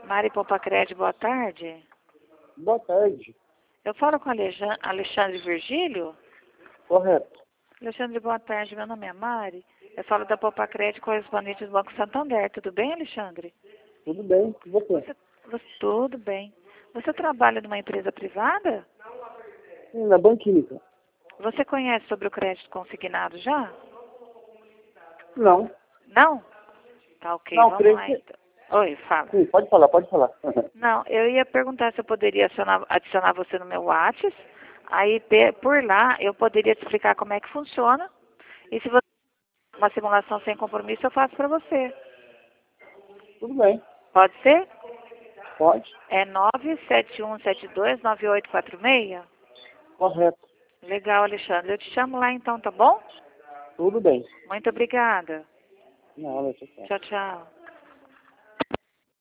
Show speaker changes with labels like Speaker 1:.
Speaker 1: Mari Popacred, boa tarde.
Speaker 2: Boa tarde.
Speaker 1: Eu falo com Alexandre Virgílio?
Speaker 2: Correto.
Speaker 1: Alexandre, boa tarde. Meu nome é Mari. Eu falo da Popacred, correspondente do Banco Santander. Tudo bem, Alexandre?
Speaker 2: Tudo bem. E você?
Speaker 1: Tudo bem. Você trabalha numa empresa privada?
Speaker 2: Sim, na Banquímica.
Speaker 1: Você conhece sobre o crédito consignado já?
Speaker 2: Não.
Speaker 1: Não? Tá ok,
Speaker 2: Não,
Speaker 1: vamos
Speaker 2: creio
Speaker 1: lá
Speaker 2: que...
Speaker 1: então. Oi, fala.
Speaker 2: Sim, pode falar, pode falar.
Speaker 1: Não, eu ia perguntar se eu poderia adicionar você no meu WhatsApp. Aí, por lá, eu poderia te explicar como é que funciona. E se você uma simulação sem compromisso, eu faço para você.
Speaker 2: Tudo bem.
Speaker 1: Pode ser?
Speaker 2: Pode.
Speaker 1: É 971729846?
Speaker 2: Correto.
Speaker 1: Legal, Alexandre. Eu te chamo lá então, tá bom?
Speaker 2: Tudo bem.
Speaker 1: Muito obrigada.
Speaker 2: Não, tchau.
Speaker 1: Tchau, tchau.